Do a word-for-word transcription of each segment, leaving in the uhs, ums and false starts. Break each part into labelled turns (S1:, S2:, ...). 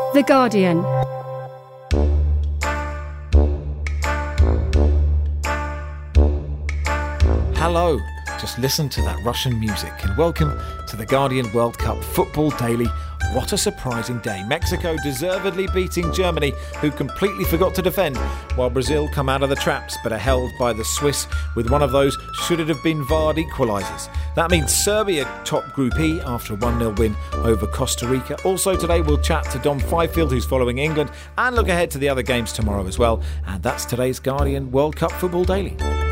S1: The Guardian.
S2: Hello, just listen to that Russian music and welcome to the Guardian World Cup Football Daily. What a surprising day. Mexico deservedly beating Germany, who completely forgot to defend, while Brazil come out of the traps but are held by the Swiss with one of those should it have been V A R equalisers. That means Serbia top Group E after a one nil win over Costa Rica. Also today we'll chat to Dom Fifield, who's following England, and look ahead to the other games tomorrow as well. And that's today's Guardian World Cup Football Daily.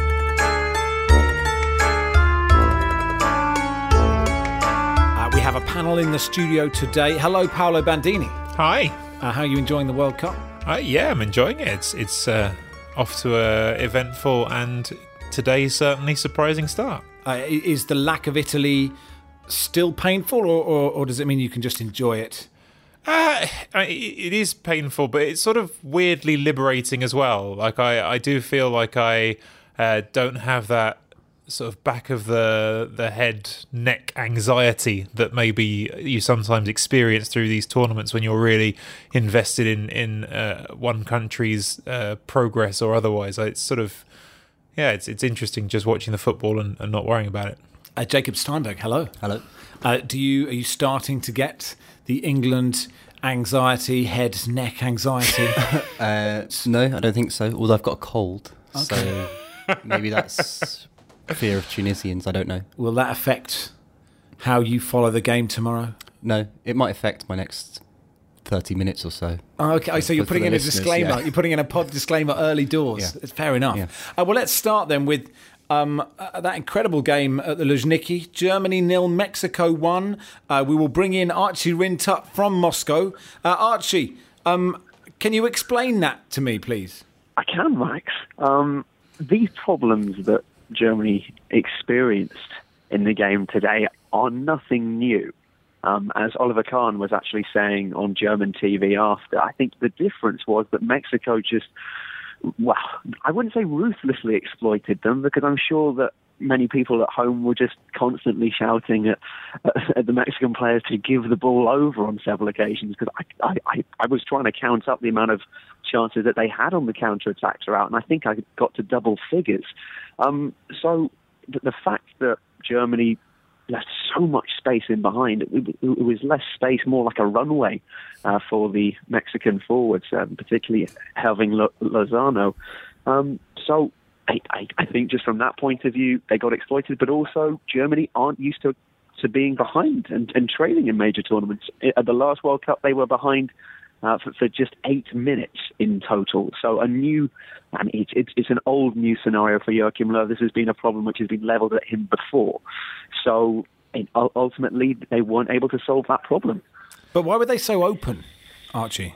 S2: We have a panel in the studio today. Hello, Paolo Bandini.
S3: Hi.
S2: Uh, how are you enjoying the World Cup?
S3: Uh, yeah, I'm enjoying it. It's, it's uh, off to a eventful and today's certainly surprising start.
S2: Uh, is the lack of Italy still painful, or, or, or does it mean you can just enjoy it?
S3: Uh, it is painful, but it's sort of weirdly liberating as well. Like I, I do feel like I uh, don't have that sort of back of the the head neck anxiety that maybe you sometimes experience through these tournaments when you're really invested in in uh, one country's uh, progress or otherwise. It's sort of yeah, it's it's interesting just watching the football and, and not worrying about it.
S2: Uh, Jacob Steinberg, hello.
S4: Hello.
S2: Uh, do you are you starting to get the England anxiety, head neck anxiety?
S4: uh, no, I don't think so. Although I've got a cold, okay. So maybe that's fear of Tunisians, I don't know.
S2: Will that affect how you follow the game tomorrow?
S4: No, it might affect my next thirty minutes or so.
S2: Oh, okay, so you're putting in a disclaimer. Yeah. You're putting in a pod disclaimer early doors. Yeah. It's fair enough. Yeah. Uh, well, let's start then with um, uh, that incredible game at the Luzhniki. Germany nil, Mexico one. Uh, we will bring in Archie Rintut from Moscow. Uh, Archie, um, can you explain that to me, please?
S5: I can, Max. Um, these problems that Germany experienced in the game today are nothing new. Um, as Oliver Kahn was actually saying on German T V after, I think the difference was that Mexico just, well, I wouldn't say ruthlessly exploited them, because I'm sure that many people at home were just constantly shouting at, at the Mexican players to give the ball over on several occasions, because I, I, I was trying to count up the amount of chances that they had on the counter-attack throughout, and I think I got to double figures. Um, so the, the fact that Germany left so much space in behind, it, it, it was less space, more like a runway uh, for the Mexican forwards, um, particularly Herving Lozano. Um, so I, I, I think just from that point of view, they got exploited, but also Germany aren't used to to being behind and, and trailing in major tournaments. At the last World Cup, they were behind Uh, for, for just eight minutes in total. So a new, I mean, it's, it's, it's an old new scenario for Joachim Löw. This has been a problem which has been levelled at him before. So it, ultimately, they weren't able to solve that problem.
S2: But why were they so open, Archie?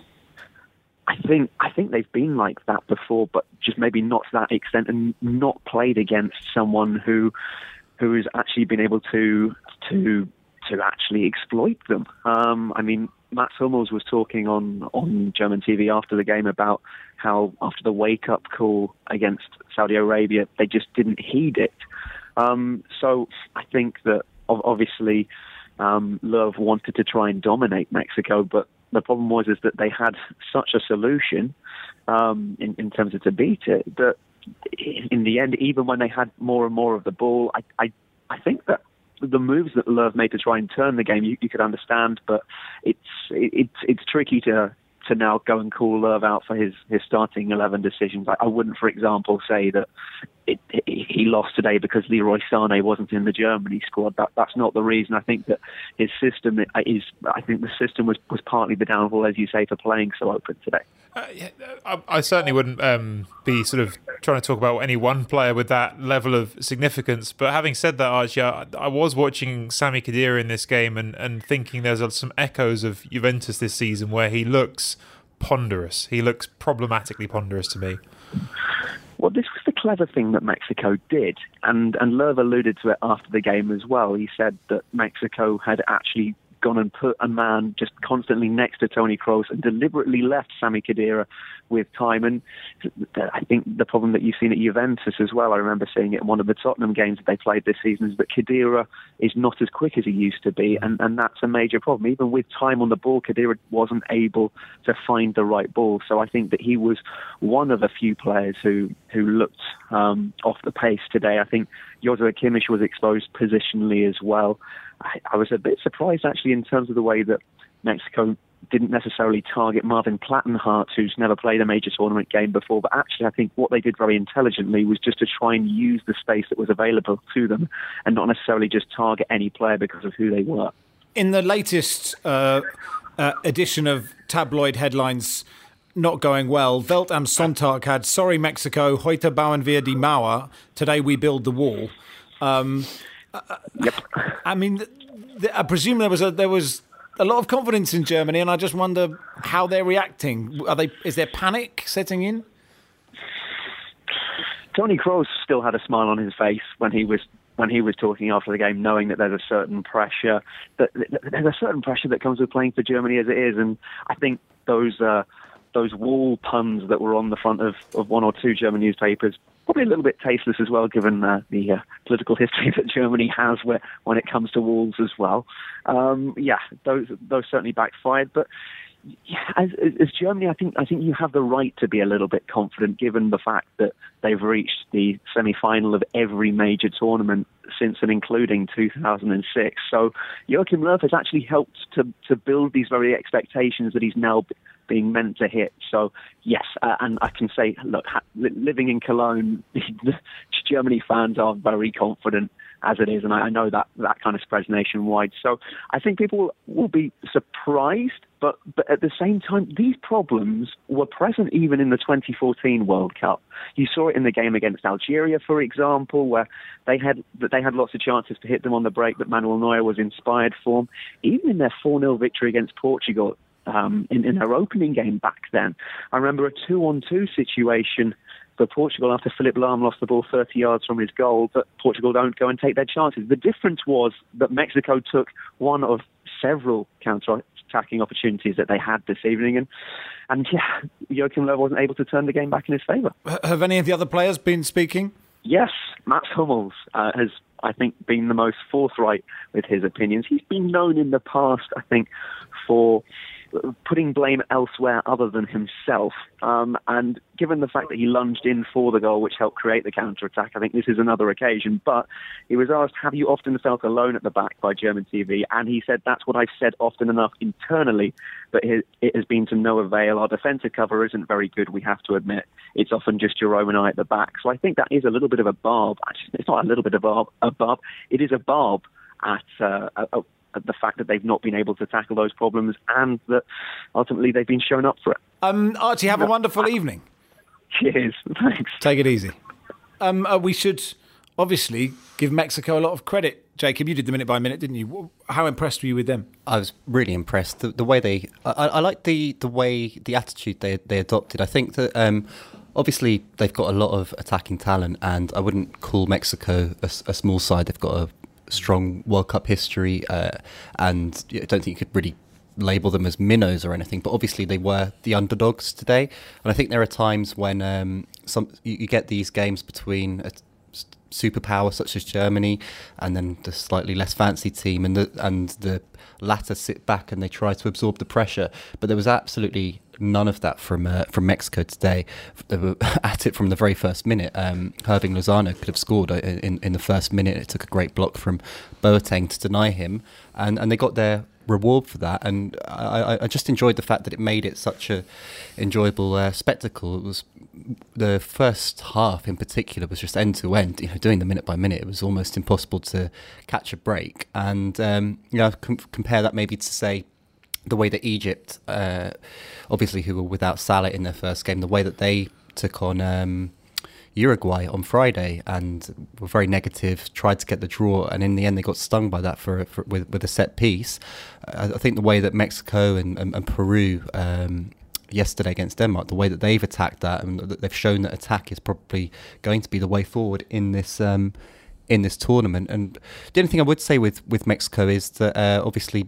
S5: I think I think they've been like that before, but just maybe not to that extent, and not played against someone who who has actually been able to to to actually exploit them. Um, I mean, Mats Hummels was talking on, on German T V after the game about how after the wake-up call against Saudi Arabia, they just didn't heed it. Um, so I think that obviously um, Löw wanted to try and dominate Mexico, but the problem was is that they had such a solution um, in, in terms of to beat it, that in the end, even when they had more and more of the ball, I, I, I think that the moves that Löw made to try and turn the game, you, you could understand, but it's it, it's it's tricky to to now go and call Löw out for his, his starting eleven decisions. I, I wouldn't, for example, say that it, it, he lost today because Leroy Sané wasn't in the Germany squad. That that's not the reason. I think that his system is. I think the system was, was partly the downfall, as you say, for playing so open today.
S3: Uh, yeah, I, I certainly wouldn't um, be sort of trying to talk about any one player with that level of significance. But having said that, Archie, I, I was watching Sami Khedira in this game and, and thinking there's some echoes of Juventus this season where he looks ponderous. He looks problematically ponderous to me.
S5: Well, this was the clever thing that Mexico did, and, and Löw alluded to it after the game as well. He said that Mexico had actually gone and put a man just constantly next to Toni Kroos and deliberately left Sami Khedira with time. And I think the problem that you've seen at Juventus as well, I remember seeing it in one of the Tottenham games that they played this season, is that Khedira is not as quick as he used to be, and, and that's a major problem. Even with time on the ball, Khedira wasn't able to find the right ball. So I think that he was one of a few players who, who looked um, off the pace today. I think Joshua Kimmich was exposed positionally as well. I, I was a bit surprised, actually, in terms of the way that Mexico didn't necessarily target Marvin Plattenhardt, who's never played a major tournament game before. But actually, I think what they did very intelligently was just to try and use the space that was available to them and not necessarily just target any player because of who they were.
S2: In the latest uh, uh, edition of tabloid headlines not going well, Welt am Sonntag had "Sorry Mexico, heute bauen wir die Mauer. Today we build the wall." Um,
S5: yep.
S2: I mean, th- th- I presume there was a there was a lot of confidence in Germany, and I just wonder how they're reacting. Are they? Is there panic setting in?
S5: Toni Kroos still had a smile on his face when he was when he was talking after the game, knowing that there's a certain pressure that there's a certain pressure that comes with playing for Germany as it is, and I think those. Uh, Those wall puns that were on the front of, of one or two German newspapers, probably a little bit tasteless as well, given uh, the uh, political history that Germany has where, when it comes to walls as well. Um, yeah, those those certainly backfired. But yeah, as, as Germany, I think I think you have the right to be a little bit confident, given the fact that they've reached the semi-final of every major tournament since and including two thousand six. So Joachim Löw has actually helped to to build these very expectations that he's now being meant to hit. So yes, uh, and I can say, look, ha- living in Cologne, Germany fans are very confident as it is, and I, I know that that kind of spreads nationwide. So I think people will be surprised, but but at the same time, these problems were present even in the twenty fourteen World Cup. You saw it in the game against Algeria, for example, where they had that they had lots of chances to hit them on the break, but Manuel Neuer was inspired for them. Even in their four nil victory against Portugal, Um, in, in her opening game back then, I remember a two-on-two situation for Portugal after Philipp Lahm lost the ball thirty yards from his goal, but Portugal don't go and take their chances. The difference was that Mexico took one of several counter-attacking opportunities that they had this evening, and, and yeah, Joachim Löw wasn't able to turn the game back in his favour.
S2: Have any of the other players been speaking?
S5: Yes, Mats Hummels uh, has, I think, been the most forthright with his opinions. He's been known in the past, I think, for putting blame elsewhere other than himself. Um, and given the fact that he lunged in for the goal, which helped create the counter-attack, I think this is another occasion. But he was asked, have you often felt alone at the back by German T V? And he said, that's what I've said often enough internally, but it has been to no avail. Our defensive cover isn't very good, we have to admit. It's often just Jerome and I at the back. So I think that is a little bit of a barb. Actually, it's not a little bit of a barb. A barb. It is a barb at uh, a, a the fact that they've not been able to tackle those problems and that ultimately they've been shown up for it.
S2: Um, Archie, have a wonderful evening.
S5: Cheers. Thanks.
S2: Take it easy. Um, uh, we should obviously give Mexico a lot of credit. Jacob, you did the minute by minute, didn't you? How impressed were you with them?
S4: I was really impressed. The, the way they, I, I like the the way, the attitude they they adopted. I think that um, obviously they've got a lot of attacking talent, and I wouldn't call Mexico a, a small side. They've got a strong World Cup history, uh, and I don't think you could really label them as minnows or anything, but obviously they were the underdogs today. And I think there are times when um, some you, you get these games between a superpower such as Germany and then the slightly less fancy team, and the and the latter sit back and they try to absorb the pressure. But there was absolutely none of that from uh, from Mexico today. They were at it from the very first minute. Um, Hirving Lozano could have scored in, in the first minute. It took a great block from Boateng to deny him, and, and they got their reward for that. And I, I just enjoyed the fact that it made it such a enjoyable uh, spectacle. It was the first half in particular was just end to end. You know, doing the minute by minute, it was almost impossible to catch a break. And um, you know, com- compare that maybe to say the way that Egypt, uh, obviously who were without Salah in their first game, the way that they took on um, Uruguay on Friday and were very negative, tried to get the draw, and in the end they got stung by that for, for with, with a set piece. Uh, I think the way that Mexico and, and, and Peru um, yesterday against Denmark, the way that they've attacked that, and that they've shown that attack is probably going to be the way forward in this um, in this tournament. And the only thing I would say with, with Mexico is that uh, obviously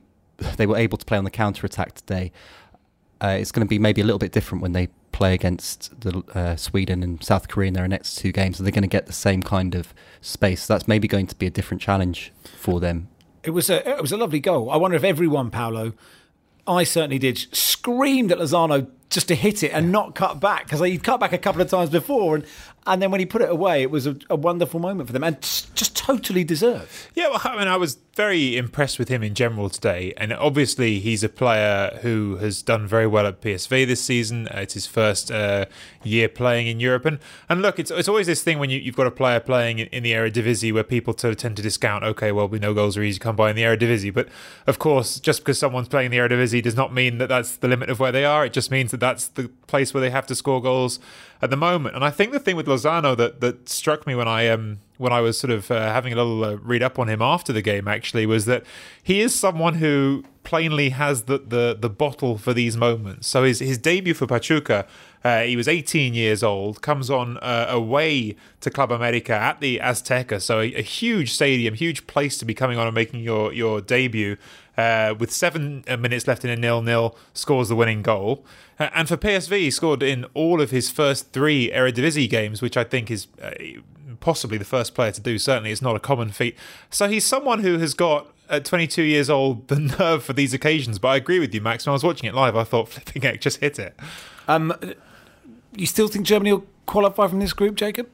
S4: they were able to play on the counter-attack today. Uh, it's going to be maybe a little bit different when they play against the uh, Sweden and South Korea in their next two games. So they're going to get the same kind of space. So that's maybe going to be a different challenge for them.
S2: It was a it was a lovely goal. I wonder if everyone, Paolo, I certainly did, screamed at Lozano just to hit it and not cut back, because he'd cut back a couple of times before, and, and then when he put it away, it was a, a wonderful moment for them, and just totally deserved.
S3: Yeah, well, I mean, I was very impressed with him in general today, and obviously he's a player who has done very well at P S V this season. Uh, it's his first uh, year playing in Europe, and, and look, it's it's always this thing when you, you've got a player playing in, in the Eredivisie where people sort of tend to discount, okay, well, we know goals are easy to come by in the Eredivisie, but of course, just because someone's playing in the Eredivisie does not mean that that's the limit of where they are. It just means that that's the place where they have to score goals at the moment. And I think the thing with Lozano that, that struck me when I um when I was sort of uh, having a little uh, read up on him after the game actually was that he is someone who plainly has the the, the bottle for these moments. So his his debut for Pachuca, uh, he was eighteen years old, comes on uh, away to Club America at the Azteca, so a, a huge stadium, huge place to be coming on and making your your debut. Uh, with seven minutes left in a nil-nil, scores the winning goal. Uh, and for P S V, he scored in all of his first three Eredivisie games, which I think is uh, possibly the first player to do. Certainly, it's not a common feat. So he's someone who has got, at twenty-two years old, the nerve for these occasions. But I agree with you, Max. When I was watching it live, I thought, flipping heck, just hit it. Um,
S2: you still think Germany will qualify from this group, Jacob?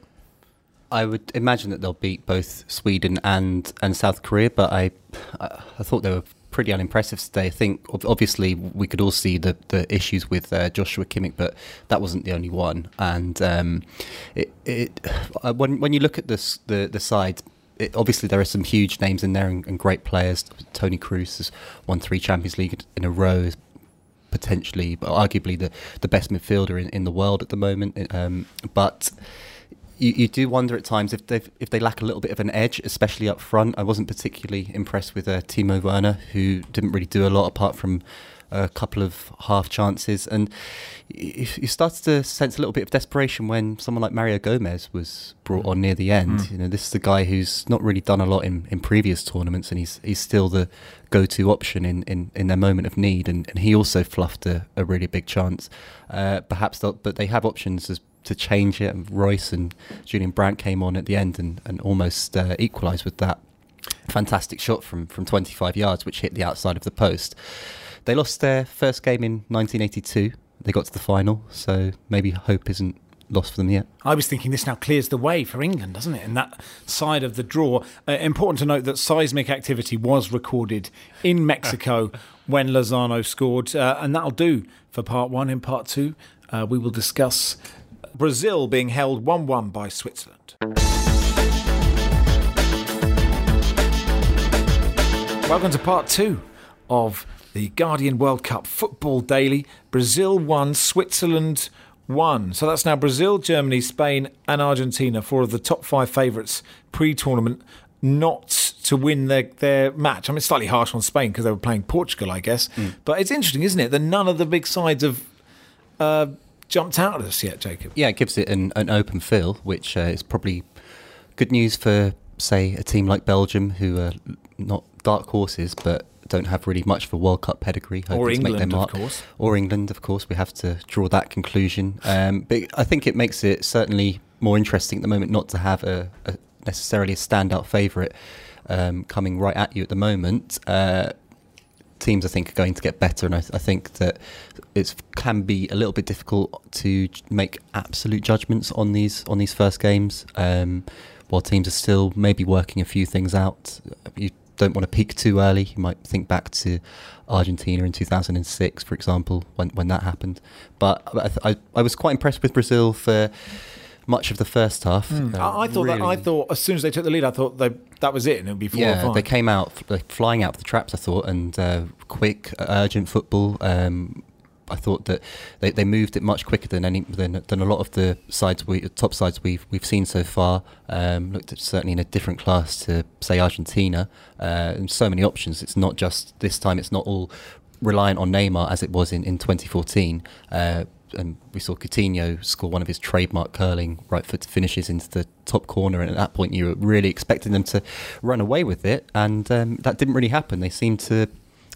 S4: I would imagine that they'll beat both Sweden and, and South Korea, but I I, I thought they were pretty unimpressive today. I think obviously we could all see the, the issues with uh, Joshua Kimmich, but that wasn't the only one. And um, it, it uh, when when you look at this the the side, it, obviously there are some huge names in there and, and great players. Toni Kroos has won three Champions League in a row, potentially, but arguably the the best midfielder in, in the world at the moment. Um, but You, you do wonder at times if they if they lack a little bit of an edge, especially up front. I wasn't particularly impressed with uh, Timo Werner, who didn't really do a lot apart from a couple of half chances. And you, you started to sense a little bit of desperation when someone like Mario Gomez was brought on near the end. Mm. You know, this is a guy who's not really done a lot in, in previous tournaments, and he's he's still the go-to option in, in, in their moment of need. And, and he also fluffed a, a really big chance. Uh, perhaps, but they have options as to change it, and Royce and Julian Brandt came on at the end and, and almost uh, equalised with that fantastic shot from, from twenty-five yards, which hit the outside of the post. They lost their first game in nineteen eighty-two. They got to the final, so maybe hope isn't lost for them yet.
S2: I was thinking this now clears the way for England, doesn't it, in that side of the draw. Uh, important to note that seismic activity was recorded in Mexico when Lozano scored, uh, and that'll do for part one. In part two, uh, we will discuss Brazil being held one one by Switzerland. Welcome to part two of the Guardian World Cup Football Daily. Brazil won, Switzerland won. So that's now Brazil, Germany, Spain and Argentina, four of the top five favourites pre-tournament, not to win their, their match. I mean, it's slightly harsh on Spain because they were playing Portugal, I guess. Mm. But it's interesting, isn't it, that none of the big sides have uh, jumped out at us yet, Jacob.
S4: Yeah, it gives it an, an open feel, which uh, is probably good news for, say, a team like Belgium, who are not dark horses, but don't have really much of a World Cup pedigree.
S2: Or England, of course.
S4: Or England, of course. We have to draw that conclusion. Um, but I think it makes it certainly more interesting at the moment not to have a, a necessarily a standout favourite um, coming right at you at the moment. Uh, teams, I think, are going to get better, and I, th- I think that it can be a little bit difficult to make absolute judgments on these on these first games, um, while teams are still maybe working a few things out. You don't want to peak too early. You might think back to Argentina in two thousand six, for example, when when that happened. But I, I, I was quite impressed with Brazil for much of the first half.
S2: Mm. Uh, I, I thought really, that. I thought as soon as they took the lead, I thought they, that was it, and it would be four
S4: yeah,
S2: or five.
S4: They came out like, flying out of the traps, I thought, and uh, quick, urgent football. Um, I thought that they, they moved it much quicker than any than, than a lot of the sides we top sides we've we've seen so far. Um, looked at certainly in a different class to say Argentina, uh, and so many options. It's not just this time. It's not all reliant on Neymar as it was in in twenty fourteen. Uh, and we saw Coutinho score one of his trademark curling right foot finishes into the top corner, and at that point you were really expecting them to run away with it, and um, that didn't really happen. They seemed to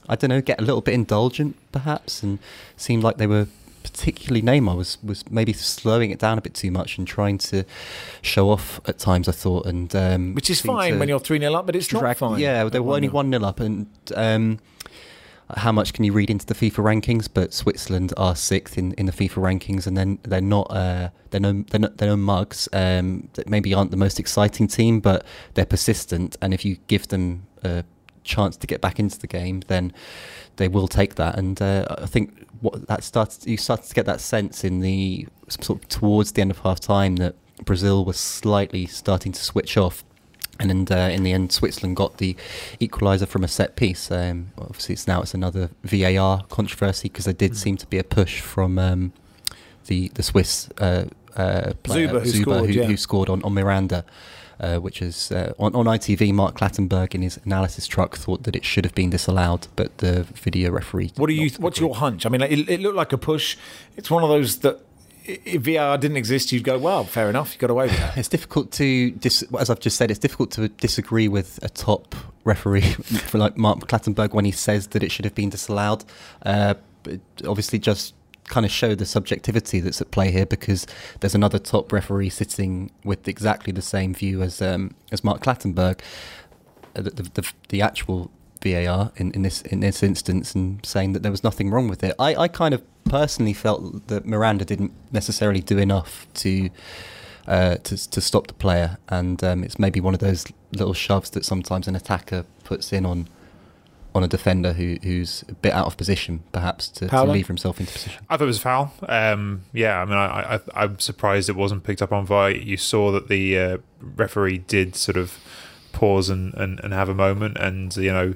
S4: I don't know, get a little bit indulgent perhaps, and seemed like they were, particularly Neymar was, was maybe slowing it down a bit too much and trying to show off at times, I thought. and um,
S2: Which is fine when you're three nil up, but it's
S4: drag,
S2: not fine.
S4: Yeah, they were only one nil up, and um, how much can you read into the FIFA rankings? But Switzerland are sixth in, in the FIFA rankings, and then they're not uh, they're no they're not, they're no mugs. Um, that maybe aren't the most exciting team, but they're persistent, and if you give them a chance to get back into the game, then they will take that. And uh, I think what that starts you started to get that sense in the sort of towards the end of half time that Brazil was slightly starting to switch off. And in, uh, in the end, Switzerland got the equaliser from a set piece. Um, obviously, it's now it's another V A R controversy because there did mm. seem to be a push from um, the the Swiss uh, uh, player
S2: Zuber, who,
S4: Zuber,
S2: scored,
S4: who,
S2: yeah.
S4: who scored on, on Miranda, uh, which is uh, on, on I T V. Mark Clattenburg in his analysis truck thought that it should have been disallowed, but the video referee.
S2: What do you? What's your hunch? I mean, it, it looked like a push. It's one of those that. If V A R didn't exist, you'd go, well, fair enough, you got away with that.
S4: It's difficult to, dis- as I've just said, it's difficult to disagree with a top referee for like Mark Clattenburg when he says that it should have been disallowed. Uh, but obviously, just kind of show the subjectivity that's at play here, because there's another top referee sitting with exactly the same view as um, as Mark Clattenburg. Uh, the, the, the, the actual V A R in, in this in this instance, and saying that there was nothing wrong with it. I, I kind of personally felt that Miranda didn't necessarily do enough to uh, to to stop the player, and um, it's maybe one of those little shoves that sometimes an attacker puts in on on a defender who who's a bit out of position, perhaps to, to leave himself into position.
S3: I thought it was a foul. Um, yeah, I mean, I, I, I'm surprised it wasn't picked up on V A R. You saw that the uh, referee did sort of pause and, and, and have a moment, and you know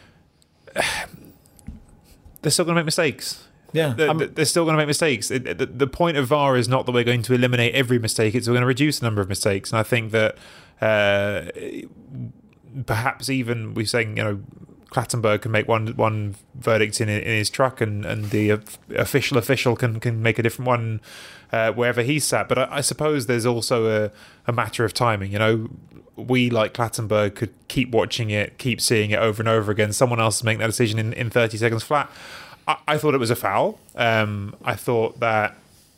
S3: they're still going to make mistakes.
S2: Yeah,
S3: they're, they're still going to make mistakes. It, the, the point of V A R is not that we're going to eliminate every mistake; it's we're going to reduce the number of mistakes. And I think that uh, perhaps even we're saying, you know, Clattenburg can make one one verdict in in his truck, and, and the official official can, can make a different one uh, wherever he's sat. But I, I suppose there's also a, a matter of timing. You know, we, like Clattenburg, could keep watching it, keep seeing it over and over again. Someone else make that decision in, in thirty seconds flat. I, I thought it was a foul. Um, I thought that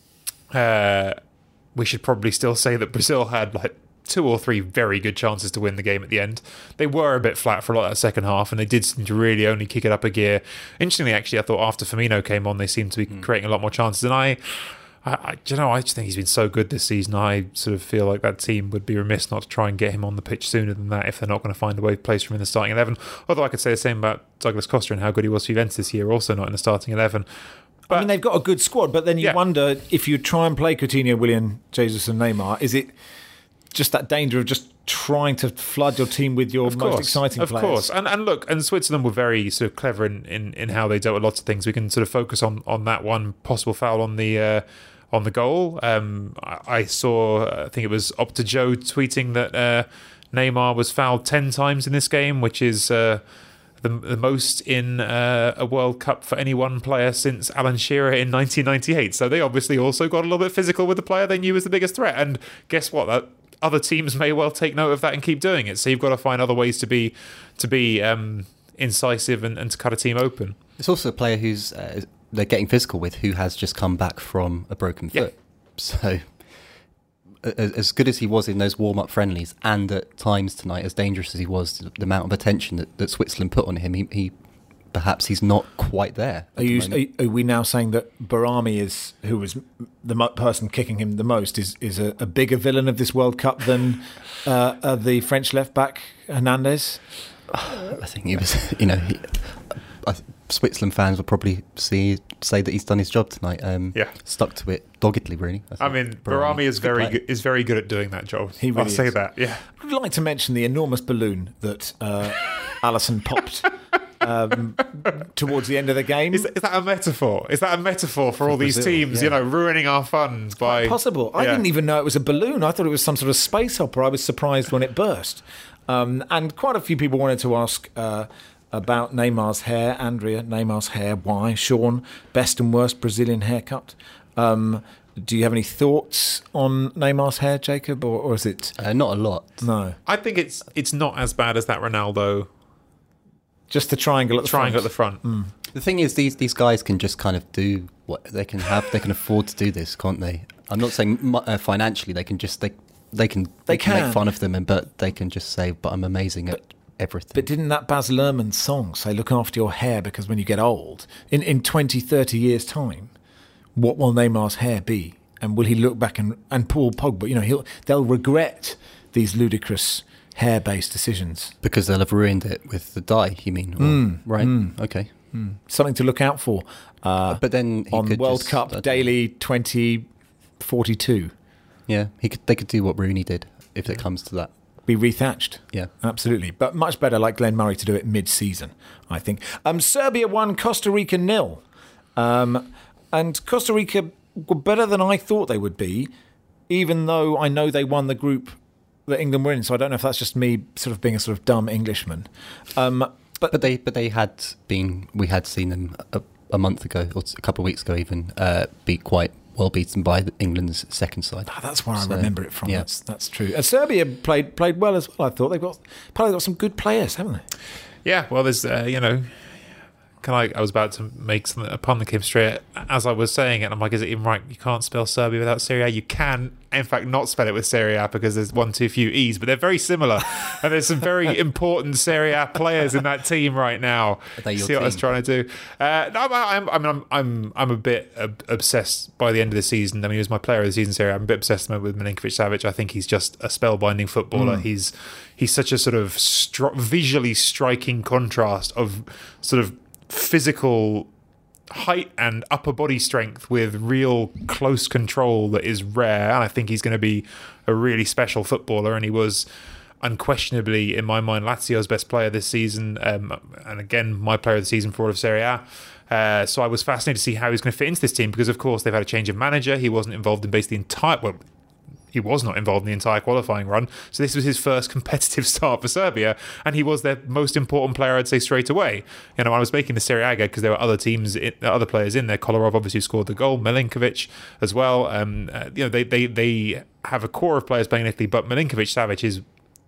S3: uh, we should probably still say that Brazil had like two or three very good chances to win the game at the end. They were a bit flat for a lot of that second half, and they did seem to really only kick it up a gear. Interestingly, actually, I thought after Firmino came on, they seemed to be mm. creating a lot more chances. And I, I, I, you know, I just think he's been so good this season. I sort of feel like that team would be remiss not to try and get him on the pitch sooner than that if they're not going to find a way to place from in the starting eleven. Although I could say the same about Douglas Costa and how good he was for Juventus this year, also not in the starting eleven.
S2: But, I mean, they've got a good squad, but then you yeah. wonder if you try and play Coutinho, Willian, Jesus and Neymar, is it just that danger of just trying to flood your team with your
S3: of
S2: most
S3: course,
S2: exciting
S3: of
S2: players?
S3: Of course. And, and look, and Switzerland were very sort of clever in, in, in how they dealt with lots of things. We can sort of focus on, on that one possible foul on the uh, on the goal. Um, I, I saw, I think it was Opta Joe tweeting that uh, Neymar was fouled ten times in this game, which is uh, the, the most in uh, a World Cup for any one player since Alan Shearer in nineteen ninety-eight. So they obviously also got a little bit physical with the player they knew was the biggest threat. And guess what? That other teams may well take note of that and keep doing it. So you've got to find other ways to be to be um, incisive and, and to cut a team open.
S4: It's also a player who's uh, they're getting physical with, who has just come back from a broken foot. Yeah. So as good as he was in those warm-up friendlies, and at times tonight as dangerous as he was, the amount of attention that, that Switzerland put on him, he, he perhaps he's not quite there.
S2: Are, you, are, are we now saying that Barami is, who was the person kicking him the most, is is a, a bigger villain of this World Cup than uh, uh, the French left back Hernandez?
S4: I think he was. You know, he, I, Switzerland fans will probably see say that he's done his job tonight. Um,
S3: yeah,
S4: stuck to it doggedly, really.
S3: I, I mean, Barami, Barami is very good, is very good at doing that job.
S2: He really
S3: I'll say
S2: is.
S3: that. Yeah,
S2: I'd like to mention the enormous balloon that uh, Alisson popped. Um, towards the end of the game.
S3: Is, is that a metaphor? Is that a metaphor for, for all Brazil, these teams, yeah. you know, ruining our fun by...
S2: Quite possible. I yeah. didn't even know it was a balloon. I thought it was some sort of space opera. I was surprised when it burst. Um, and quite a few people wanted to ask uh, about Neymar's hair. Andrea, Neymar's hair. Why? Sean, best and worst Brazilian haircut. Um, do you have any thoughts on Neymar's hair, Jacob, or, or is it...
S4: Uh, not a lot.
S2: No.
S3: I think it's it's not as bad as that Ronaldo...
S2: Just the triangle at the
S3: triangle
S2: front.
S3: at the front.
S2: Mm.
S4: The thing is, these these guys can just kind of do what they can have. They can afford to do this, can't they? I'm not saying mu- uh, financially. They can just they they can they,
S2: They
S4: can.
S2: can.
S4: make fun of them, and but they can just say, "But I'm amazing at everything."
S2: But didn't that Baz Luhrmann song say, look after your hair because when you get old, in, in twenty, thirty years' time, what will Neymar's hair be? And will he look back and, and Paul Pogba, you know, he'll they'll regret these ludicrous hair-based decisions.
S4: Because they'll have ruined it with the dye, you mean? Or,
S2: Mm,
S4: right,
S2: mm.
S4: okay.
S2: Mm. Something to look out for uh,
S4: But then he
S2: on
S4: could
S2: World
S4: just-
S2: Cup
S4: I don't
S2: Daily twenty forty-two.
S4: Yeah, he could. They could do what Rooney did if it comes to that.
S2: Be rethatched.
S4: Yeah.
S2: Absolutely. But much better, like Glenn Murray, to do it mid-season, I think. Um, Serbia won, Costa Rica nil. Um, and Costa Rica were better than I thought they would be, even though I know they won the group that England were in. So I don't know if that's just me sort of being a sort of dumb Englishman. Um, but,
S4: But they, but they had been. We had seen them a, a month ago or a couple of weeks ago, even uh, be quite well beaten by the- England's second side.
S2: Ah, that's where I
S4: So,
S2: remember it from.
S4: yeah.
S2: That's that's true. And Serbia played played well as well. I thought they've got probably got some good players, haven't they?
S3: Yeah, well, there's, uh, you know, can I, I was about to make something, a pun that came straight as I was saying it, and I'm like, is it even right? You can't spell Serbia without Serie A. You can, in fact, not spell it with Serie A because there's one too few E's, but they're very similar. And there's some very important Serie A players in that team right now.
S4: Are they your
S3: See what I was
S4: team?
S3: trying to do? Uh, no, I'm, I'm, I'm, I'm, I'm a bit ob- obsessed by the end of the season. I mean, he was my player of the season, Serie A. I'm a bit obsessed with Milinkovic-Savic. I think he's just a spellbinding footballer.
S2: Mm.
S3: He's he's such a sort of stri- visually striking contrast of sort of physical height and upper body strength with real close control that is rare, and I think he's going to be a really special footballer, and he was unquestionably, in my mind, Lazio's best player this season, um, and again, my player of the season for all of Serie A. Uh, so I was fascinated to see how he's going to fit into this team because, of course, they've had a change of manager. He wasn't involved in basically the entire... Well, he was not involved in the entire qualifying run. So this was his first competitive start for Serbia, and he was their most important player, I'd say, straight away. You know, I was making the Serie A because there were other teams, in, other players in there. Kolarov obviously scored the goal, Milinkovic as well. Um, uh, you know, they, they they have a core of players playing in Italy, but Milinkovic-Savic is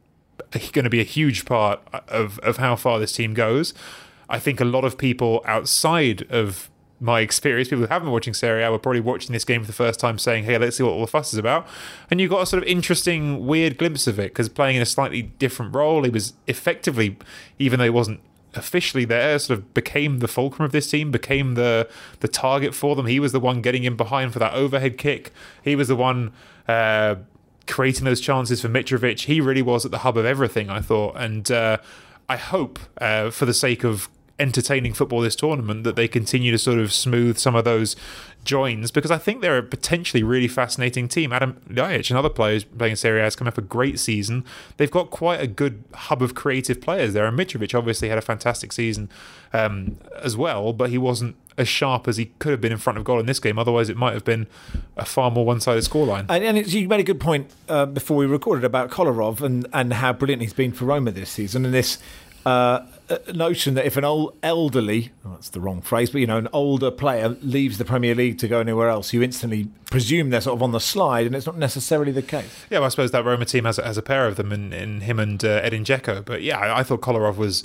S3: going to be a huge part of, of how far this team goes. I think a lot of people outside of my experience, people who haven't been watching Serie A were probably watching this game for the first time saying, hey, let's see what all the fuss is about. And you got a sort of interesting, weird glimpse of it because playing in a slightly different role, he was effectively, even though he wasn't officially there, sort of became the fulcrum of this team, became the the target for them. He was the one getting in behind for that overhead kick. He was the one uh, creating those chances for Mitrovic. He really was at the hub of everything, I thought. And uh, I hope, uh, for the sake of entertaining football this tournament, that they continue to sort of smooth some of those joins, because I think they're a potentially really fascinating team. Adam Ljajic and other players playing in Serie A has come up a great season. They've got quite a good hub of creative players there, and Mitrovic obviously had a fantastic season um, as well, but he wasn't as sharp as he could have been in front of goal in this game. Otherwise it might have been a far more one-sided scoreline.
S2: And, and it's, you made a good point uh, before we recorded about Kolarov and, and how brilliant he's been for Roma this season, and this uh, notion that if an old elderly, well, that's the wrong phrase, but you know, an older player leaves the Premier League to go anywhere else, you instantly presume they're sort of on the slide, and it's not necessarily the case.
S3: Yeah, well, I suppose that Roma team has, has a pair of them in, in him and uh, Edin Dzeko. But yeah, I, I thought Kolarov was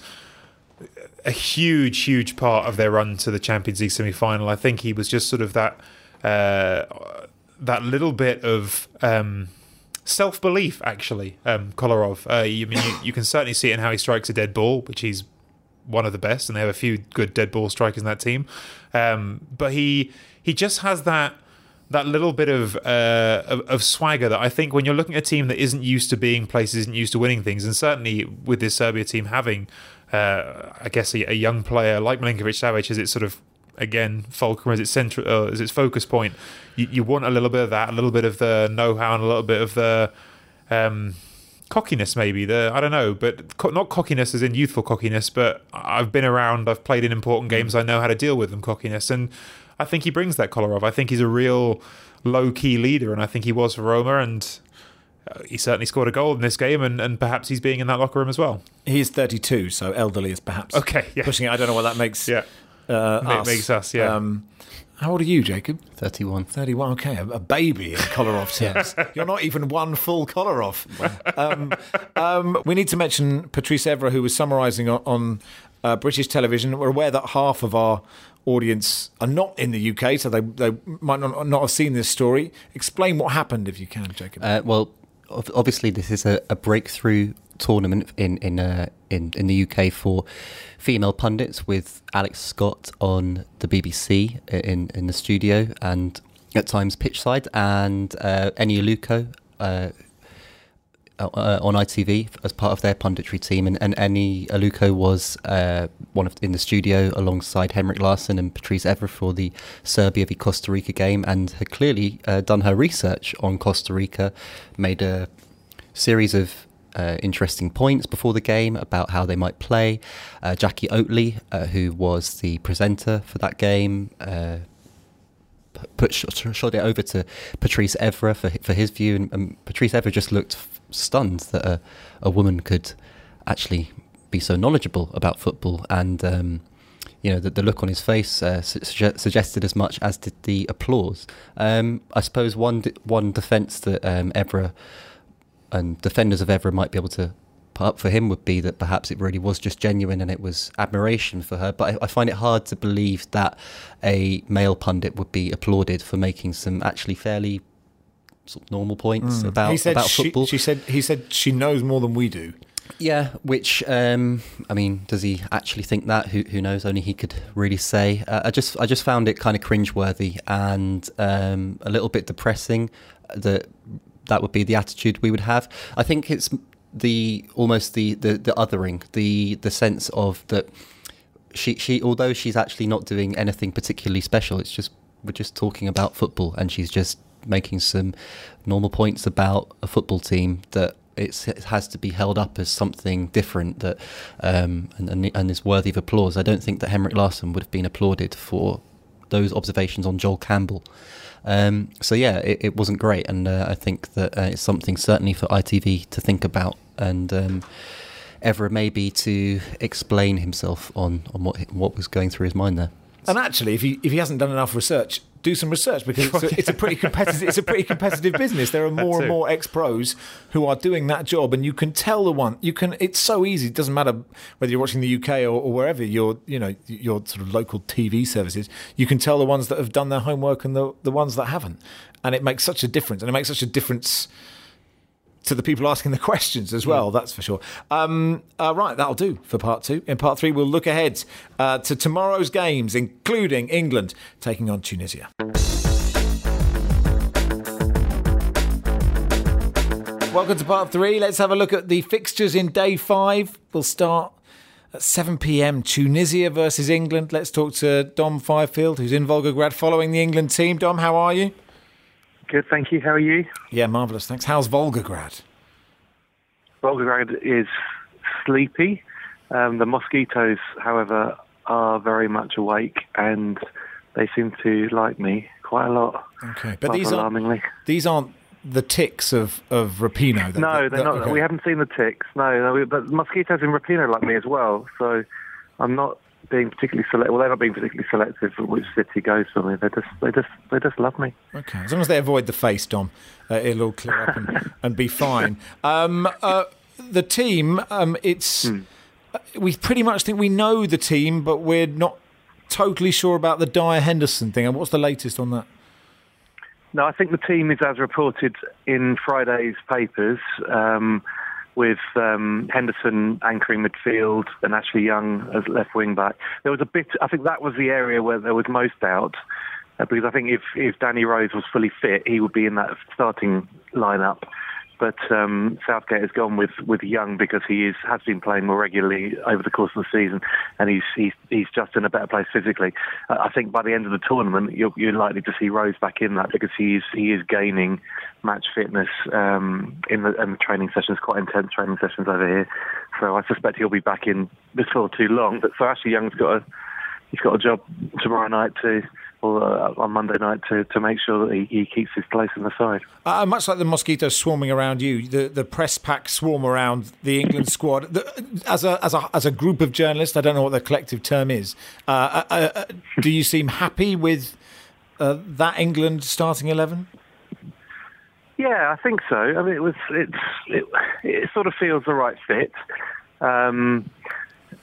S3: a huge, huge part of their run to the Champions League semi-final. I think he was just sort of that uh, that little bit of um, self-belief, actually, um, Kolarov. Uh, you, I mean, you, you can certainly see it in how he strikes a dead ball, which he's one of the best, and they have a few good dead ball strikers in that team. Um, but he he just has that that little bit of, uh, of of swagger that I think when you're looking at a team that isn't used to being places, isn't used to winning things, and certainly with this Serbia team having, uh, I guess, a, a young player like Milinkovic-Savic as its sort of, again, fulcrum, as its central, uh, as its focus point, you, you want a little bit of that, a little bit of the know-how, and a little bit of the um, cockiness, maybe. The I don't know, but co- not cockiness as in youthful cockiness, but I've been around, I've played in important games, I know how to deal with them, cockiness, and I think he brings that Kolarov. I think he's a real low-key leader, and I think he was for Roma, and uh, he certainly scored a goal in this game, and, and perhaps he's being in that locker room as well.
S2: He is thirty-two, so elderly is perhaps
S3: Okay, yeah.
S2: pushing it. I don't know what that makes
S3: Yeah,
S2: uh,
S3: Ma-
S2: us.
S3: makes us, yeah.
S2: Um, how old are you, Jacob?
S4: thirty-one.
S2: thirty-one, okay, a, a baby in Kolarov terms. You're not even one full Kolarov. Um, um, we need to mention Patrice Evra, who was summarising on, on uh, British television. We're aware that half of our audience are not in the U K, so they they might not, not have seen this story. Explain what happened, if you can, Jacob.
S4: Uh, well, obviously, this is a, a breakthrough tournament in in, uh, in in the U K for female pundits, with Alex Scott on the B B C in in the studio and at times pitchside, and uh, Eni Aluko uh, uh, on I T V as part of their punditry team, and, and Eni Aluko was uh, one of in the studio alongside Henrik Larsson and Patrice Evra for the Serbia v Costa Rica game, and had clearly uh, done her research on Costa Rica, made a series of Uh, interesting points before the game about how they might play. Uh, Jackie Oatley, uh, who was the presenter for that game, uh, put sh- shot it over to Patrice Evra for for his view, and, and Patrice Evra just looked f- stunned that a, a woman could actually be so knowledgeable about football, and um, you know the, the look on his face uh, su- suggested as much, as did the applause. Um, I suppose one de- one defence that um, Evra and defenders of Evra might be able to put up for him would be that perhaps it really was just genuine and it was admiration for her. But I, I find it hard to believe that a male pundit would be applauded for making some actually fairly sort of normal points mm. about,
S2: he said
S4: about
S2: she,
S4: football.
S2: She said he said she knows more than we do.
S4: Yeah, which um, I mean, does he actually think that? Who who knows? Only he could really say. Uh, I just I just found it kind of cringeworthy and um, a little bit depressing that that would be the attitude we would have. I think it's the almost the, the, the othering, the the sense of that she she although she's actually not doing anything particularly special, it's just we're just talking about football, and she's just making some normal points about a football team that it's, it has to be held up as something different that um, and, and and is worthy of applause. I don't think that Henrik Larsson would have been applauded for those observations on Joel Campbell. Um, so yeah, it, it wasn't great, and uh, I think that uh, it's something certainly for I T V to think about, and um, Evra maybe to explain himself on, on what what was going through his mind there.
S2: And actually, if he if he hasn't done enough research, do some research, because it's a, it's a pretty competitive it's a pretty competitive business. There are more and more ex-pros who are doing that job, and you can tell the one you can. It's so easy. It doesn't matter whether you're watching the U K or, or wherever your you know your sort of local T V services. You can tell the ones that have done their homework and the the ones that haven't, and it makes such a difference. And it makes such a difference to the people asking the questions as well, yeah. That's for sure. Um, uh, right, that'll do for part two. In part three, we'll look ahead uh, to tomorrow's games, including England taking on Tunisia. Welcome to part three. Let's have a look at the fixtures in day five. We'll start at seven p.m. Tunisia versus England. Let's talk to Dom Fifield, who's in Volgograd following the England team. Dom, how are you?
S1: Good, thank you. How are you?
S2: Yeah, marvellous, thanks. How's Volgograd?
S1: Volgograd is sleepy. Um, the mosquitoes, however, are very much awake, and they seem to like me quite a lot.
S2: Okay, but these
S1: alarmingly.
S2: aren't these aren't the ticks of of Rapinoe.
S1: No, they're, they're not. Okay. We haven't seen the ticks. No, no we, but mosquitoes in Rapinoe like me as well. So I'm not being particularly selective. Well, they're not being particularly selective for which city goes for me. They just, they just, they just love me.
S2: Okay, as long as they avoid the face, Dom, uh, it'll all clear up and, and be fine. Um, uh, the team, um, it's hmm. we pretty much think we know the team, but we're not totally sure about the Dyer Henderson thing. And what's the latest on that?
S1: No, I think the team is as reported in Friday's papers. Um, with um, Henderson anchoring midfield and Ashley Young as left wing back. There was a bit, I think that was the area where there was most doubt, uh, because I think if, if Danny Rose was fully fit, he would be in that starting lineup. But um, Southgate has gone with, with Young because he is has been playing more regularly over the course of the season, and he's he's he's just in a better place physically. Uh, I think by the end of the tournament, you're, you're likely to see Rose back in that, because he is he is gaining match fitness um, in the, in the training sessions, quite intense training sessions over here. So I suspect he'll be back in before too long. But so Ashley Young's got a he's got a job tomorrow night to. Or uh, on Monday night to, to make sure that he, he keeps his place in the side. Uh,
S2: much like the mosquitoes swarming around you, the, the press pack swarm around the England squad. The, as a as a as a group of journalists, I don't know what the collective term is. Uh, uh, uh, do you seem happy with uh, that England starting eleven?
S1: Yeah, I think so. I mean, it was it's it, it sort of feels the right fit. Um,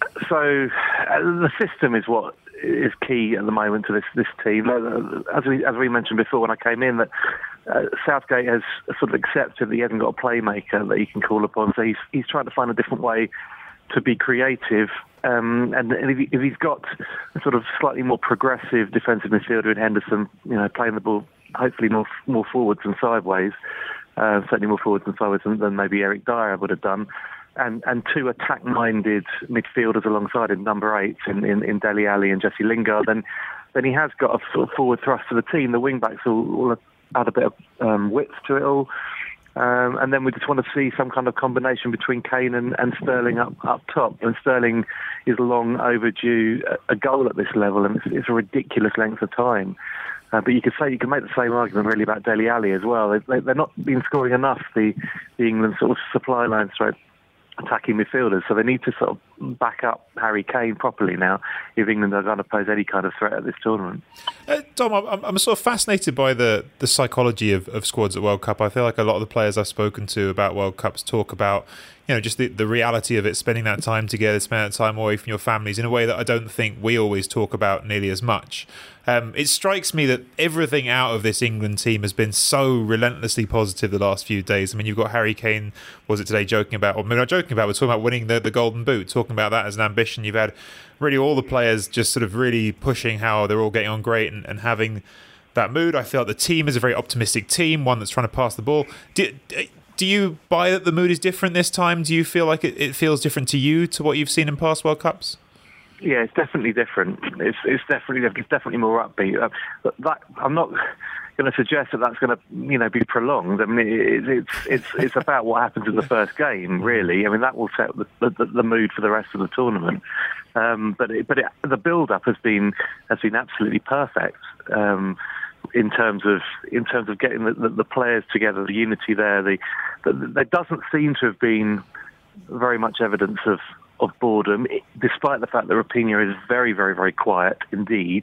S1: so uh, the system is what is key at the moment to this this team. As we as we mentioned before when I came in, that uh, Southgate has sort of accepted that he hasn't got a playmaker that he can call upon. So he's he's trying to find a different way to be creative. Um, and if, he, if he's got a sort of slightly more progressive defensive midfielder in Henderson, you know, playing the ball hopefully more more forwards than sideways, uh, certainly more forwards than sideways than, than maybe Eric Dyer would have done. And, and two attack-minded midfielders alongside him, number eight in, in, in Dele Alli and Jesse Lingard, then then he has got a sort of forward thrust to the team. The wing-backs will, will add a bit of um, width to it all. Um, and then we just want to see some kind of combination between Kane and, and Sterling up, up top. And Sterling is long overdue a goal at this level, and it's, it's a ridiculous length of time. Uh, but you could say you can make the same argument really about Dele Alli as well. They, they're not been scoring enough, the, the England sort of supply line threat. Attacking midfielders, so they need to sort of back up Harry Kane properly now if England are going to pose any kind of threat at this tournament.
S3: Uh, Dom, I'm, I'm sort of fascinated by the, the psychology of, of squads at World Cup. I feel like a lot of the players I've spoken to about World Cups talk about, you know, just the, the reality of it, spending that time together, spending that time away from your families in a way that I don't think we always talk about nearly as much. Um, it strikes me that everything out of this England team has been so relentlessly positive the last few days. I mean, you've got Harry Kane, was it today, joking about, or maybe not joking about, we're talking about winning the, the Golden Boot, talking about that as an ambition. You've had really all the players just sort of really pushing how they're all getting on great and, and having that mood. I feel like the team is a very optimistic team, one that's trying to pass the ball. Do, do you buy that the mood is different this time? Do you feel like it, it feels different to you to what you've seen in past World Cups?
S1: Yeah, it's definitely different. It's it's definitely it's definitely more upbeat. Uh, but that I'm not going to suggest that that's going to you know be prolonged. I mean, it, it's it's it's about what happens in the first game, really. I mean, that will set the the, the mood for the rest of the tournament. Um, but it, but it, the build-up has been has been absolutely perfect. Um, in terms of in terms of getting the, the, the players together, the unity there. The, the there doesn't seem to have been very much evidence of. of boredom, despite the fact that Raphinha is very, very, very quiet indeed.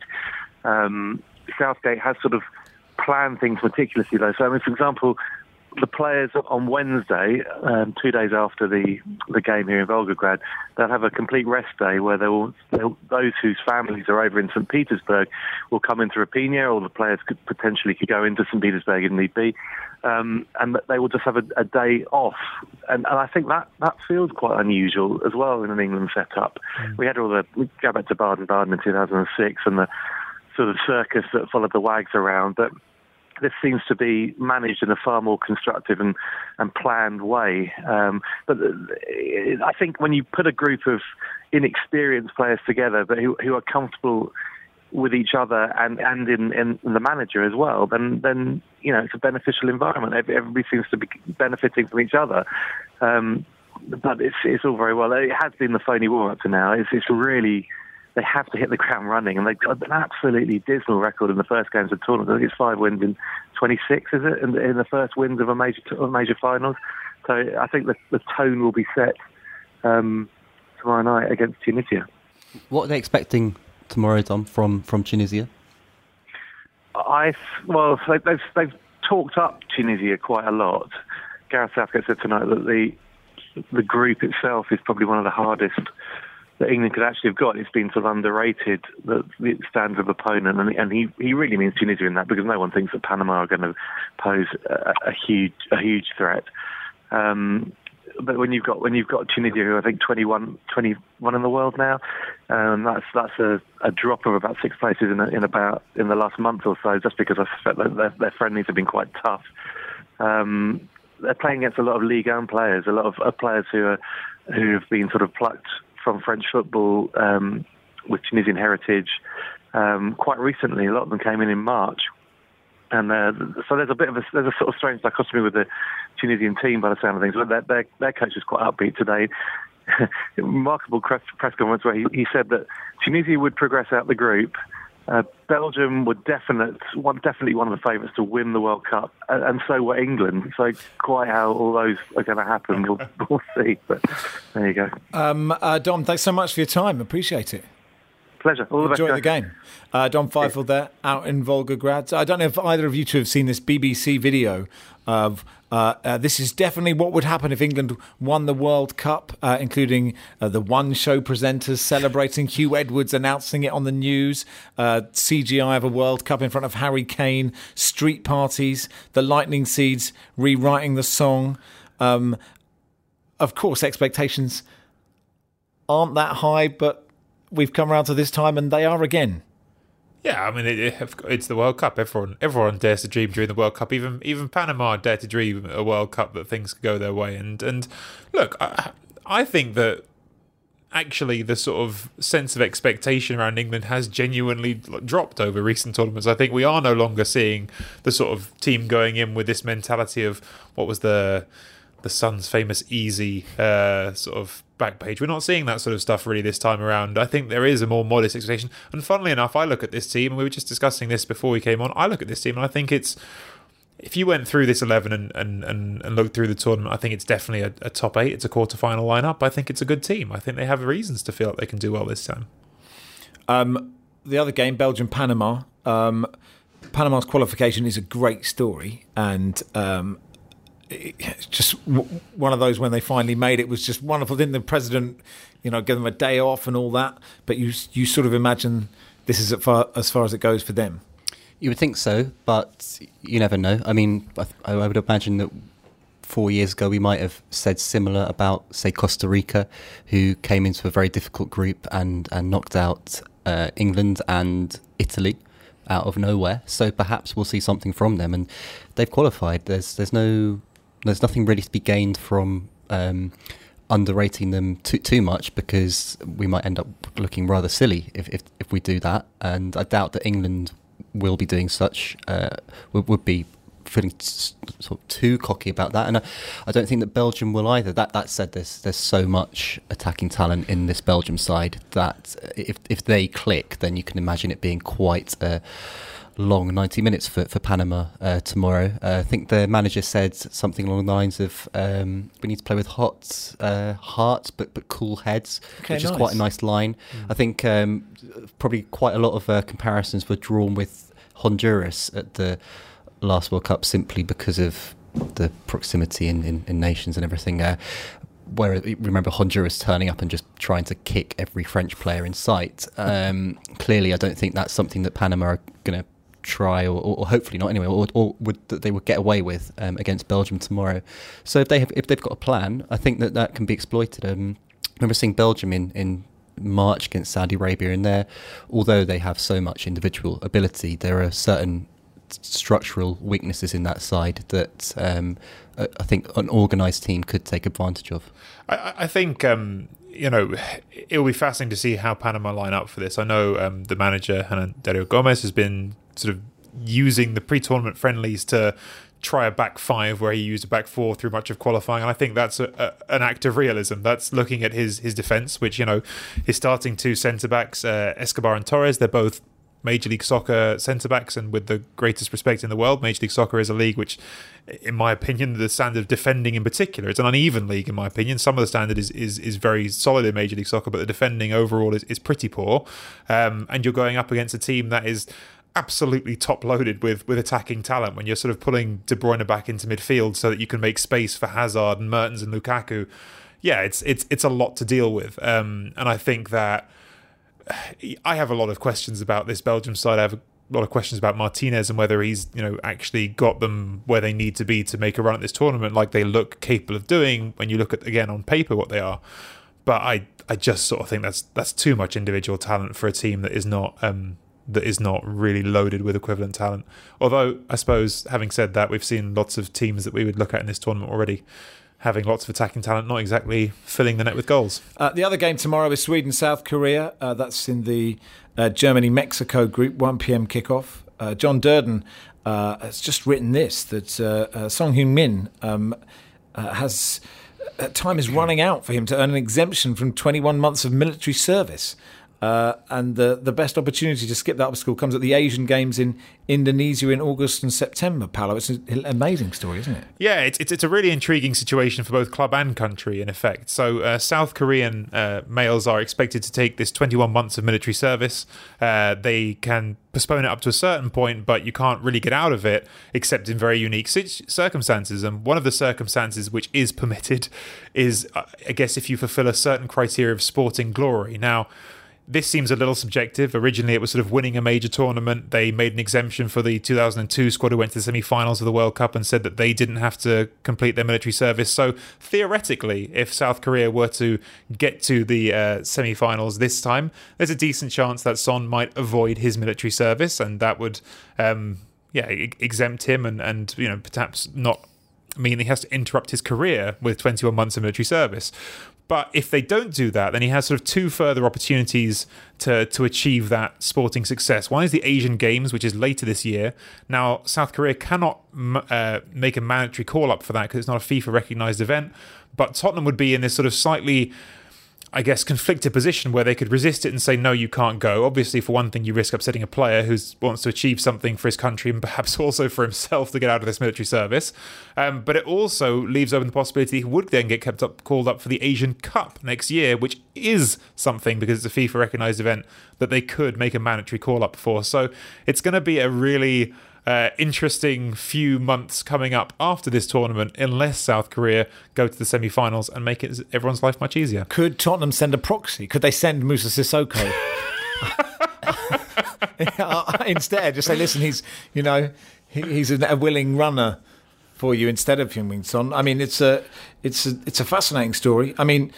S1: Um, Southgate has sort of planned things meticulously, though. So, I mean, for example, the players on Wednesday, um, two days after the the game here in Volgograd, they'll have a complete rest day where they'll, they'll those whose families are over in Saint Petersburg will come into Raphinha, or the players could potentially could go into Saint Petersburg if need be. Um, and they will just have a, a day off. And, and I think that, that feels quite unusual as well in an England setup. Mm. We had all the, we go back to Baden-Baden in two thousand six and the sort of circus that followed the Wags around, but this seems to be managed in a far more constructive and, and planned way. Um, but I think when you put a group of inexperienced players together, but who, who are comfortable with each other and, and in, in the manager as well, then, then you know, it's a beneficial environment. Everybody seems to be benefiting from each other. Um, but it's it's all very well. It has been the phony war up to now. It's, it's really, they have to hit the ground running, and they've got an absolutely dismal record in the first games of the tournament. I think it's five wins in twenty-six, is it, in, in the first wins of a major of major finals. So I think the, the tone will be set um, tomorrow night against Tunisia.
S4: What are they expecting tomorrow, Dom, from, from Tunisia?
S1: I well, so they've they've talked up Tunisia quite a lot. Gareth Southgate said tonight that the the group itself is probably one of the hardest that England could actually have got. It's been sort of underrated, the, the standard of opponent, and, and he, he really means Tunisia in that, because no one thinks that Panama are going to pose a, a huge a huge threat. Um, but when you've got when you've got Tunisia, who I think twenty-one, twenty-one in the world now, um, that's that's a, a drop of about six places in, a, in about in the last month or so, just because I suspect that their, their friendlies have been quite tough. Um, they're playing against a lot of Ligue one players, a lot of uh, players who are who have been sort of plucked from French football um, with Tunisian heritage um, quite recently. A lot of them came in in March. And uh, so there's a bit of a there's a sort of strange dichotomy with the Tunisian team by the sound of things. But their their, their coach was quite upbeat today. Remarkable press, press conference where he, he said that Tunisia would progress out the group. Uh, Belgium were definite, one, definitely one of the favourites to win the World Cup, and, and so were England. So quite how all those are going to happen, we'll, we'll see. But there you go.
S2: Um, uh, Dom, thanks so much for your time. Appreciate it.
S1: Pleasure. All the
S2: Enjoy
S1: best.
S2: the game. Uh, Don Feifel there, out in Volgograd. I don't know if either of you two have seen this B B C video of uh, uh, this is definitely what would happen if England won the World Cup, uh, including uh, the One Show presenters celebrating, Hugh Edwards announcing it on the news, uh, C G I of a World Cup in front of Harry Kane, street parties, the Lightning Seeds rewriting the song. Um, of course, expectations aren't that high, but we've come around to this time and they are again.
S3: Yeah, I mean, it, it, it's the World Cup. Everyone everyone dares to dream during the World Cup. Even even Panama dare to dream a World Cup that things could go their way. And, and look, I, I think that actually the sort of sense of expectation around England has genuinely dropped over recent tournaments. I think we are no longer seeing the sort of team going in with this mentality of what was the... the Sun's famous easy uh, sort of back page. We're not seeing that sort of stuff really this time around. I think there is a more modest expectation. And funnily enough, I look at this team, and we were just discussing this before we came on, I look at this team and I think it's, if you went through this eleven and, and, and, and looked through the tournament, I think it's definitely a, a top eight. It's a quarter-final lineup. I think it's a good team. I think they have reasons to feel like they can do well this time. Um,
S2: the other game, Belgium-Panama. Um, Panama's qualification is a great story, and um, it's just one of those when they finally made it was just wonderful. Didn't the president, you know, give them a day off and all that? But you you sort of imagine this is as far, as far as it goes for them.
S4: You would think so, but you never know. I mean, I, I would imagine that four years ago we might have said similar about, say, Costa Rica, who came into a very difficult group and, and knocked out uh, England and Italy out of nowhere. So perhaps we'll see something from them, and they've qualified. There's there's no there's nothing really to be gained from um, underrating them too too much, because we might end up looking rather silly if if, if we do that. And I doubt that England will be doing such. Uh, would, would be feeling sort of too cocky about that, and I, I don't think that Belgium will either. That that said, there's there's so much attacking talent in this Belgium side that if if they click, then you can imagine it being quite a long ninety minutes for, for Panama uh, tomorrow. Uh, I think the manager said something along the lines of um, we need to play with hot uh, hearts but but cool heads,
S2: okay,
S4: which
S2: nice.
S4: is quite a nice line. Mm. I think um, probably quite a lot of uh, comparisons were drawn with Honduras at the last World Cup simply because of the proximity in, in, in nations and everything. Uh, where remember Honduras turning up and just trying to kick every French player in sight. Um, clearly, I don't think that's something that Panama are going to try, or, or hopefully not anyway, or, or would that they would get away with um, against Belgium tomorrow. So if they have, if they've got a plan, I think that that can be exploited. Um, I remember seeing Belgium in, in March against Saudi Arabia, and there, although they have so much individual ability, there are certain structural weaknesses in that side that um, I think an organised team could take advantage of.
S3: I, I think um, you know, it will be fascinating to see how Panama line up for this. I know um, the manager Hernan Dario Gomez has been sort of using the pre-tournament friendlies to try a back five where he used a back four through much of qualifying, and I think that's a, a, an act of realism. That's looking at his his defence, which, you know, his starting two centre backs, uh, Escobar and Torres, they're both Major League Soccer centre-backs, and with the greatest respect in the world, Major League Soccer is a league which, in my opinion, the standard of defending in particular, it's an uneven league in my opinion. Some of the standard is is, is very solid in Major League Soccer, but the defending overall is, is pretty poor. Um, and you're going up against a team that is absolutely top-loaded with, with attacking talent when you're sort of pulling De Bruyne back into midfield so that you can make space for Hazard and Mertens and Lukaku. Yeah, it's it's it's a lot to deal with. Um, and I think that I have a lot of questions about this Belgium side. I have a lot of questions about Martinez and whether he's, you know, actually got them where they need to be to make a run at this tournament, like they look capable of doing when you look at, again, on paper what they are. But I, I just sort of think that's that's too much individual talent for a team that is not um, that is not really loaded with equivalent talent. Although, I suppose, having said that, we've seen lots of teams that we would look at in this tournament already having lots of attacking talent, not exactly filling the net with goals.
S2: Uh, the other game tomorrow is Sweden-South Korea. Uh, that's in the uh, Germany-Mexico group, one p.m. kickoff. Uh, John Durden uh, has just written this, that uh, uh, Song Heung-min um, uh, has... Uh, time is running out for him to earn an exemption from twenty-one months of military service. Uh, and the the best opportunity to skip that obstacle comes at the Asian Games in Indonesia in August and September. Paolo, it's an amazing story, isn't it?
S3: Yeah, it's it's, it's a really intriguing situation for both club and country, in effect. So uh, South Korean uh, males are expected to take this twenty-one months of military service. Uh, they can postpone it up to a certain point, but you can't really get out of it except in very unique circumstances. And one of the circumstances which is permitted is, uh, I guess, if you fulfill a certain criteria of sporting glory. Now, this seems a little subjective. Originally, it was sort of winning a major tournament. They made an exemption for the two thousand two squad who went to the semi-finals of the World Cup and said that they didn't have to complete their military service. So theoretically, if South Korea were to get to the uh, semi-finals this time, there's a decent chance that Son might avoid his military service, and that would, um, yeah, exempt him and, and you know perhaps not mean he has to interrupt his career with twenty-one months of military service. But if they don't do that, then he has sort of two further opportunities to, to achieve that sporting success. One is the Asian Games, which is later this year. Now, South Korea cannot uh, make a mandatory call-up for that because it's not a FIFA-recognised event. But Tottenham would be in this sort of slightly, I guess, conflicted position where they could resist it and say, no, you can't go. Obviously, for one thing, you risk upsetting a player who wants to achieve something for his country and perhaps also for himself to get out of this military service. Um, but it also leaves open the possibility he would then get kept up, called up for the Asian Cup next year, which is something, because it's a FIFA-recognised event, that they could make a mandatory call-up for. So it's going to be a really Uh, interesting few months coming up after this tournament, unless South Korea go to the semi-finals and make it everyone's life much easier.
S2: Could Tottenham send a proxy? Could they send Moussa Sissoko instead? Just say, listen, he's you know he, he's a, a willing runner for you instead of Heung-min Son. I mean, it's a it's a it's a fascinating story. I mean,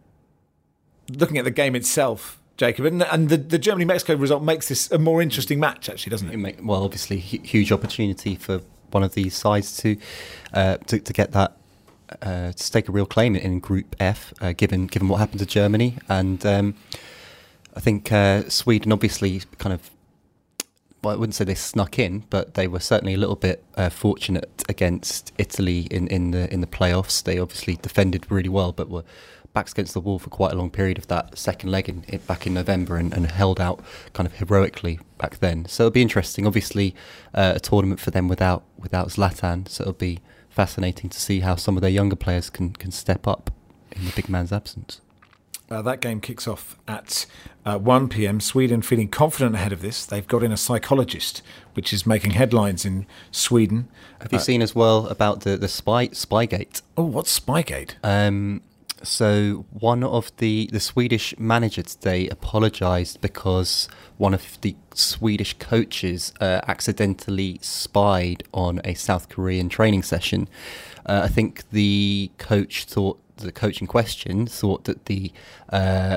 S2: looking at the game itself, Jacob, and, and the, the Germany-Mexico result makes this a more interesting match, actually, doesn't it?
S4: it make, well, obviously, huge opportunity for one of these sides to uh, to, to get that, uh, to stake a real claim in Group F, uh, given given what happened to Germany. And um, I think uh, Sweden obviously kind of, well, I wouldn't say they snuck in, but they were certainly a little bit uh, fortunate against Italy in, in the in the playoffs. They obviously defended really well, but were backs against the wall for quite a long period of that second leg in, in, back in November and, and held out kind of heroically back then. So it'll be interesting. Obviously, uh, a tournament for them without without Zlatan. So it'll be fascinating to see how some of their younger players can, can step up in the big man's absence.
S2: Uh, that game kicks off at uh, one p.m. Sweden feeling confident ahead of this. They've got in a psychologist, which is making headlines in Sweden.
S4: Have you
S2: uh,
S4: seen as well about the, the spy Spygate?
S2: Oh, what's Spygate?
S4: Um, so one of the, the Swedish manager today apologised because one of the Swedish coaches uh, accidentally spied on a South Korean training session. Uh, I think the coach thought, the coach in question thought that the uh,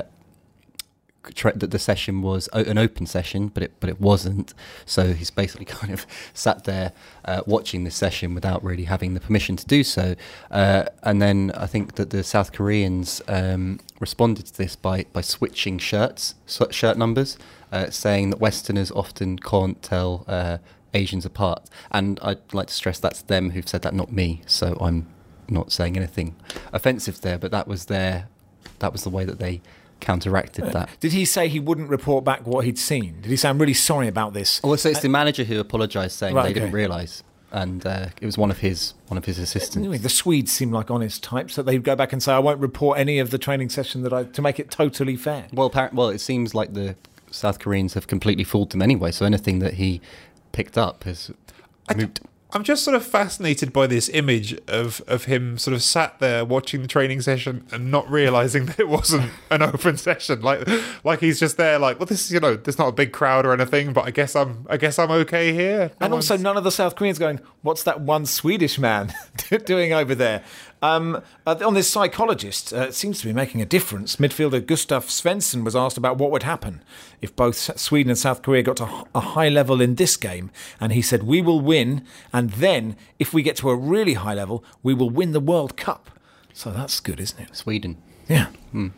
S4: tra- that the session was o- an open session, but it but it wasn't. So he's basically kind of sat there uh, watching this session without really having the permission to do so. Uh, and then I think that the South Koreans um, responded to this by by switching shirts, shirt numbers, uh, saying that Westerners often can't tell uh, Asians apart. And I'd like to stress that's them who've said that, not me. So I'm not saying anything offensive there, but that was their, that was the way that they counteracted that.
S2: Did he say he wouldn't report back what he'd seen? Did he say, I'm really sorry about this?
S4: Well, so it's the manager who apologised, saying
S2: Right,
S4: they
S2: okay.
S4: didn't realise, and uh, it was one of his one of his assistants.
S2: Anyway, the Swedes seem like honest types, that they'd go back and say, I won't report any of the training session that I, to make it totally fair.
S4: Well, appar- well, it seems like the South Koreans have completely fooled them anyway, so anything that he picked up has moved.
S3: I'm just sort of fascinated by this image of, of him sort of sat there watching the training session and not realising that it wasn't an open session. Like like he's just there like, well, this is, you know, there's not a big crowd or anything, but I guess I'm I guess I'm okay here. No
S2: And also
S3: one's-
S2: none of the South Koreans going, what's that one Swedish man doing over there? Um, uh, on this psychologist, uh, it seems to be making a difference. Midfielder Gustav Svensson was asked about what would happen if both Sweden and South Korea got to a high level in this game. And he said, we will win. And then if we get to a really high level, we will win the World Cup. So that's good, isn't it?
S4: Sweden.
S2: Yeah.
S4: Hmm.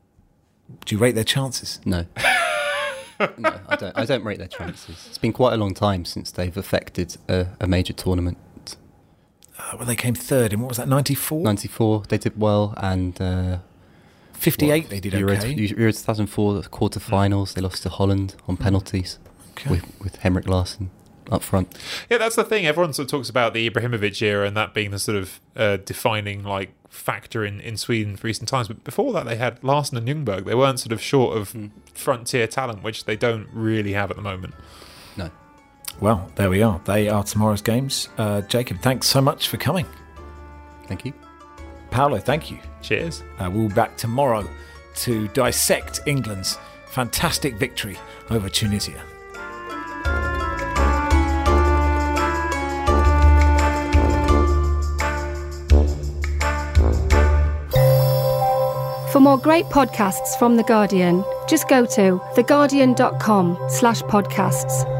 S2: Do you rate their chances?
S4: No. no, I don't. I don't rate their chances. It's been quite a long time since they've affected a, a major tournament.
S2: Uh, well, they came third in, what was that, ninety-four?
S4: ninety-four, they did well, and uh,
S2: fifty-eight
S4: What?
S2: they did
S4: Euro,
S2: okay.
S4: Euro two thousand four quarter-finals, they lost to Holland on penalties
S2: Okay.
S4: with, with Henrik Larsson up front.
S3: Yeah, that's the thing. Everyone sort of talks about the Ibrahimovic era and that being the sort of uh, defining like factor in, in Sweden for recent times. But before that, they had Larsson and Ljungberg. They weren't sort of short of
S4: Mm.
S3: frontier talent, which they don't really have at the moment.
S4: No.
S2: Well, there we are. They are tomorrow's games. Uh, Jacob, thanks so much for coming.
S4: Thank you.
S2: Paolo, thank you.
S3: Cheers.
S2: Uh, we'll be back tomorrow to dissect England's fantastic victory over Tunisia.
S6: For more great podcasts from The Guardian, just go to theguardian.com slash podcasts.